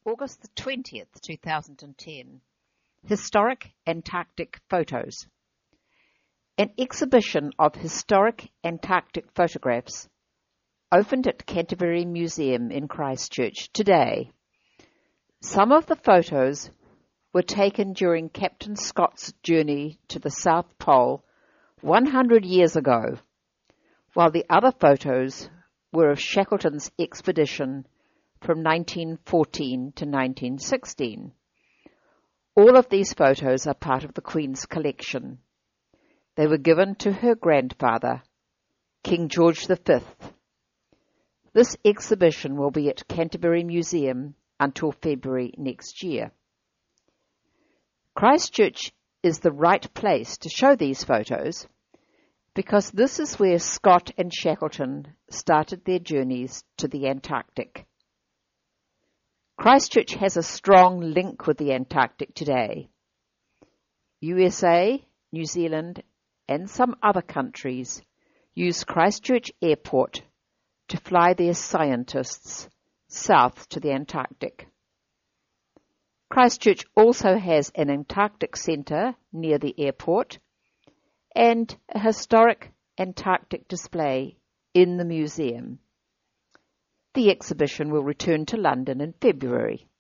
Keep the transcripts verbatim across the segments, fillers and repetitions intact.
August the twentieth, two thousand ten. Historic Antarctic Photos. An exhibition of historic Antarctic photographs opened at Canterbury Museum in Christchurch today. Some of the photos were taken during Captain Scott's journey to the South Pole one hundred years ago, while the other photos were of Shackleton's expedition from nineteen fourteen to nineteen sixteen. All of these photos are part of the Queen's collection. They were given to her grandfather, King George the Fifth. This exhibition will be at Canterbury Museum until February next year. Christchurch is the right place to show these photos because this is where Scott and Shackleton started their journeys to the Antarctic. Christchurch has a strong link with the Antarctic today. U S A, New Zealand, and some other countries use Christchurch Airport to fly their scientists south to the Antarctic. Christchurch also has an Antarctic Centre near the airport and a historic Antarctic display in the museum. The exhibition will return to London in February.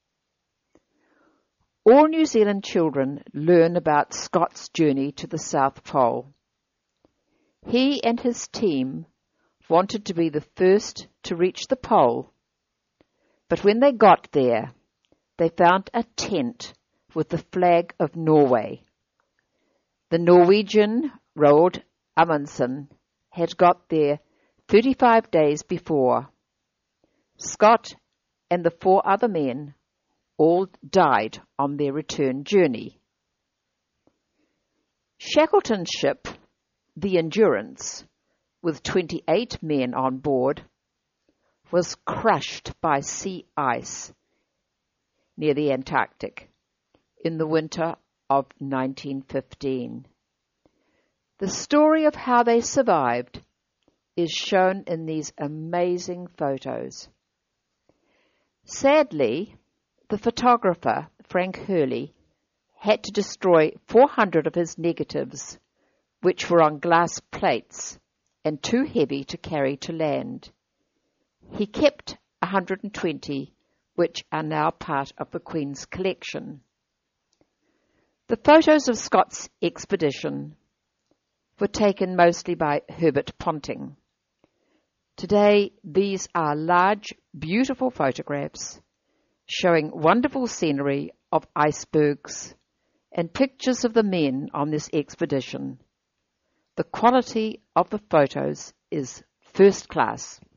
All New Zealand children learn about Scott's journey to the South Pole. He and his team wanted to be the first to reach the pole, but when they got there, they found a tent with the flag of Norway. The Norwegian Roald Amundsen had got there thirty-five days before. Scott and the four other men all died on their return journey. Shackleton's ship, the Endurance, with twenty-eight men on board, was crushed by sea ice near the Antarctic in the winter of nineteen fifteen. The story of how they survived is shown in these amazing photos. Sadly, the photographer, Frank Hurley, had to destroy four hundred of his negatives, which were on glass plates and too heavy to carry to land. He kept one hundred twenty, which are now part of the Queen's collection. The photos of Scott's expedition were taken mostly by Herbert Ponting. Today, these are large, beautiful photographs showing wonderful scenery of icebergs and pictures of the men on this expedition. The quality of the photos is first class.